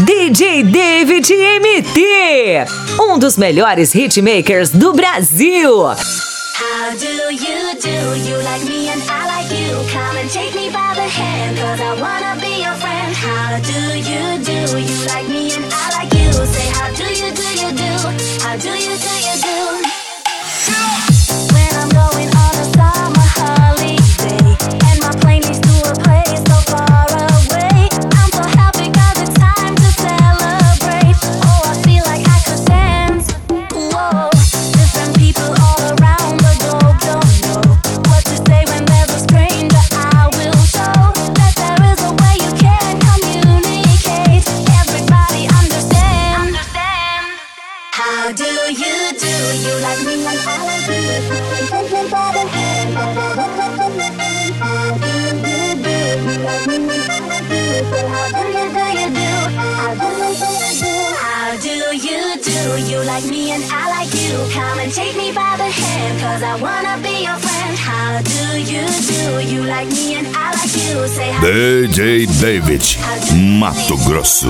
DJ David MT, um dos melhores hitmakers do Brasil. How do? You like me and I like you. Come and take me by the hand, cause I wanna be your friend. How do? You like me and I like you. Say how do you do? How do you do? When I'm going on a summer holiday and my plane leaves to a place so far away, I'm so happy cause it's time to celebrate. Oh, I feel like I could dance. Whoa, different people all around the globe don't know what to say when there's a stranger. I will show that there is a way you can communicate. Everybody understand. How do? You like me and I like you. Take me by the hand. How do? You like me and I like you. So how do you do? How do you do? You like me and I like you. Come and take me by the hand, cause I wanna be your friend. How do? You like me and I like you. Say how DJ David, Mato Grosso.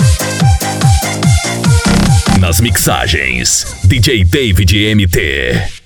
Mixagens DJ David MT.